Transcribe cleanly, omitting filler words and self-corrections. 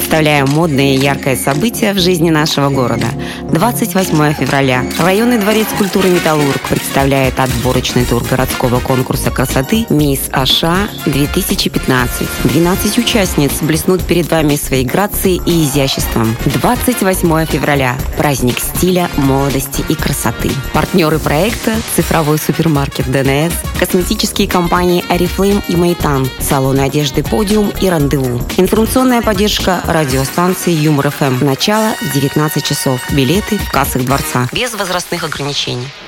представляем модное и яркое событие в жизни нашего города. 28 февраля. Районный дворец культуры «Металлург» представляет отборочный тур городского конкурса красоты «Мисс Аша-2015». 12 участниц блеснут перед вами своей грацией и изяществом. 28 февраля. Праздник стиля, молодости и красоты. Партнеры проекта – цифровой супермаркет ДНС, косметические компании «Oriflame» и «Мейтан», салоны одежды «Подиум» и «Рандеву». Информационная поддержка радиостанции «Юмор ФМ». Начало в 19 часов. Билеты в кассах дворца. Без возрастных ограничений.